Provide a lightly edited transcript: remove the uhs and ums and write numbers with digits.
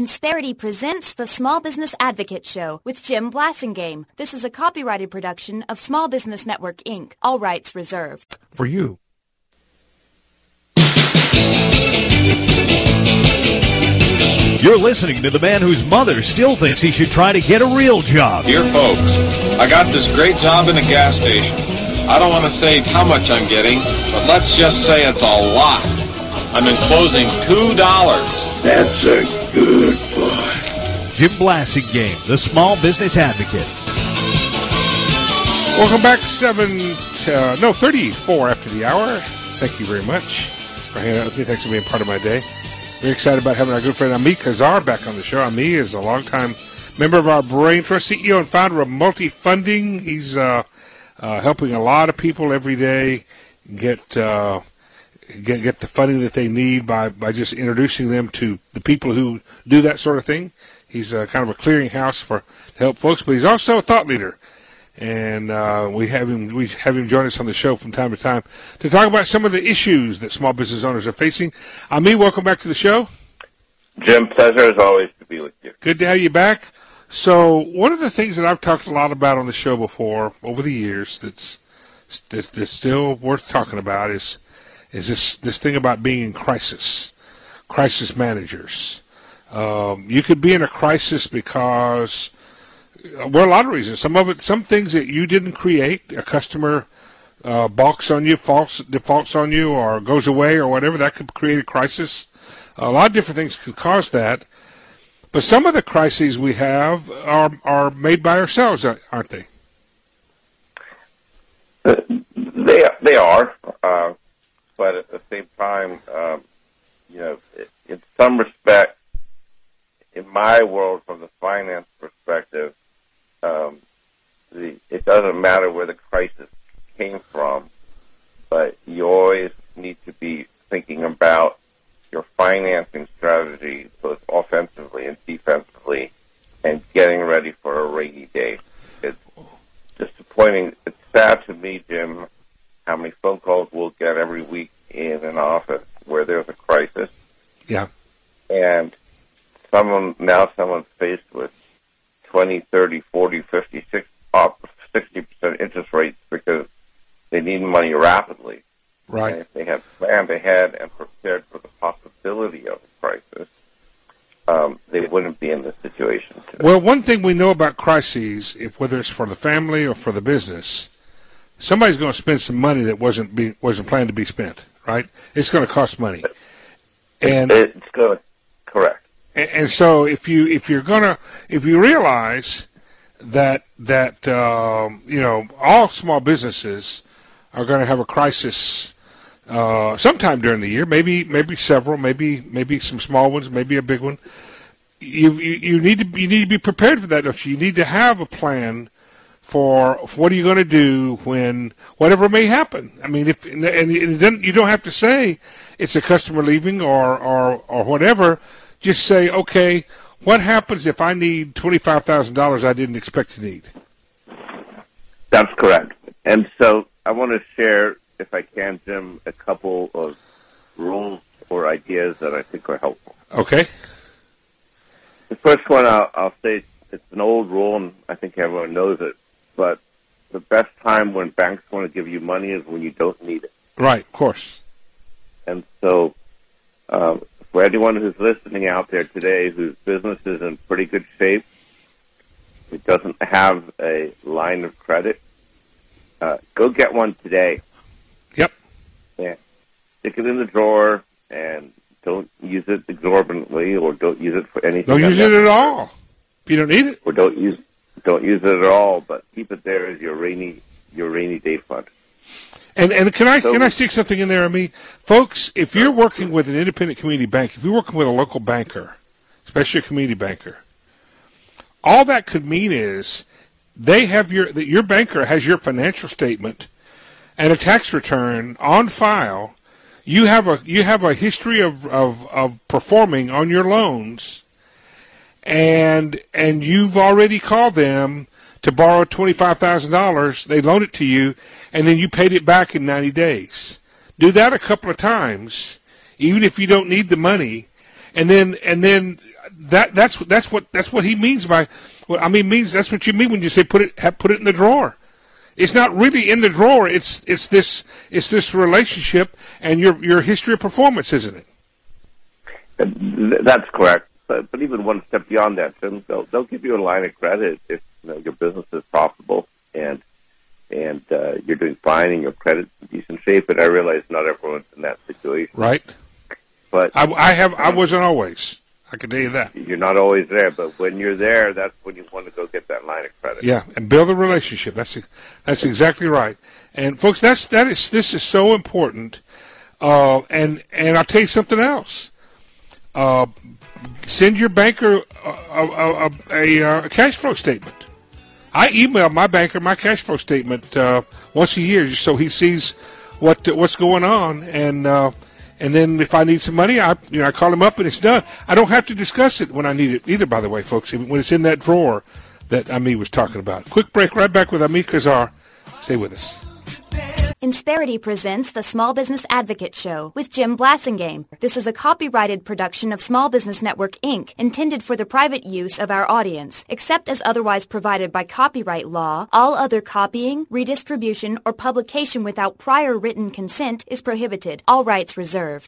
Insperity presents the Small Business Advocate Show with Jim Blasingame. This is a copyrighted production of Small Business Network, Inc. All rights reserved. For you. You're listening to the man whose mother still thinks he should try to get a real job. Dear folks, I got this great job in a gas station. I don't want to say how much I'm getting, but let's just say it's a lot. I'm enclosing $2. That's a good boy. Jim Blasingame, the Small Business Advocate. Welcome back, 34 after the hour. Thank you very much for hanging out with me. Thanks for being part of my day. Very excited about having our good friend Ami Kazar back on the show. Ami is a longtime member of our Brain Trust, CEO and founder of Multifunding. He's helping a lot of people every day get the funding that they need by just introducing them to the people who do that sort of thing. He's kind of a clearinghouse to help folks, but he's also a thought leader. And we have him join us on the show from time to time to talk about some of the issues that small business owners are facing. Ami, welcome back to the show. Jim, pleasure as always to be with you. Good to have you back. So one of the things that I've talked a lot about on the show before over the years that's still worth talking about is this thing about being in crisis managers. You could be in a crisis because a lot of reasons. Some things that you didn't create, a customer balks on you, defaults on you, or goes away, or whatever. That could create a crisis. A lot of different things could cause that. But some of the crises we have are made by ourselves, aren't they? They are, but at the same time, in some respect, in my world, from the finance perspective, it doesn't matter where the crisis came from, but you always need to be thinking about your financing strategy, both offensively and defensively, and getting ready for a rainy day. It's disappointing. It's sad to me, Jim, how many phone calls we'll get every week in an office where there's a crisis. Yeah. And someone's faced with 20, 30, 40, 50, 60% interest rates because they need money rapidly. Right. And if they had planned ahead and prepared for the possibility of a crisis, they wouldn't be in this situation today. Well, one thing we know about crises, whether it's for the family or for the business, somebody's going to spend some money that wasn't planned to be spent. Right? It's going to cost money, and it's going to correct. And so if you realize that all small businesses are going to have a crisis sometime during the year, maybe several, maybe some small ones, maybe a big one. You need to be prepared for that, don't you? You need to have a plan for what are you going to do when whatever may happen. I mean, you don't have to say it's a customer leaving or whatever. Just say, okay, what happens if I need $25,000 I didn't expect to need? That's correct. And so I want to share, if I can, Jim, a couple of rules or ideas that I think are helpful. Okay. The first one, I'll say it's an old rule, and I think everyone knows it, but the best time when banks want to give you money is when you don't need it. Right, of course. And so for anyone who's listening out there today whose business is in pretty good shape, who doesn't have a line of credit, go get one today. Yep. Yeah. Stick it in the drawer and don't use it exorbitantly, or don't use it for anything. Don't use it at all. If you don't need it. Or don't use it at all, but keep it there as your rainy day fund. And can I stick something in there, Ami? Folks, if you're working with an independent community bank, if you're working with a local banker, especially a community banker, all that could mean is they have your banker has your financial statement and a tax return on file. You have a history of performing on your loans, and you've already called them to borrow $25,000. They loan it to you, and then you paid it back in 90 days. Do that a couple of times, even if you don't need the money, and then that's what he means by that's what you mean when you say put it in the drawer. It's not really in the drawer. It's this relationship and your history of performance, isn't it? That's correct. But even one step beyond that, Tim, they'll give you a line of credit if your business is profitable and you're doing fine and your credit's in decent shape. But I realize not everyone's in that situation. Right. But I wasn't always. I can tell you that. You're not always there, but when you're there, that's when you want to go get that line of credit. Yeah, and build a relationship. That's exactly right. And folks, this is so important. And I'll tell you something else. Send your banker a cash flow statement. I email my banker my cash flow statement once a year, just so he sees what's going on, and then if I need some money, I call him up and it's done. I don't have to discuss it when I need it either. By the way, folks, when it's in that drawer that Ami was talking about. Quick break. Right back with Ami Kazar. Stay with us. Insperity presents the Small Business Advocate Show with Jim Blasingame. This is a copyrighted production of Small Business Network, Inc., intended for the private use of our audience. Except as otherwise provided by copyright law, all other copying, redistribution, or publication without prior written consent is prohibited. All rights reserved.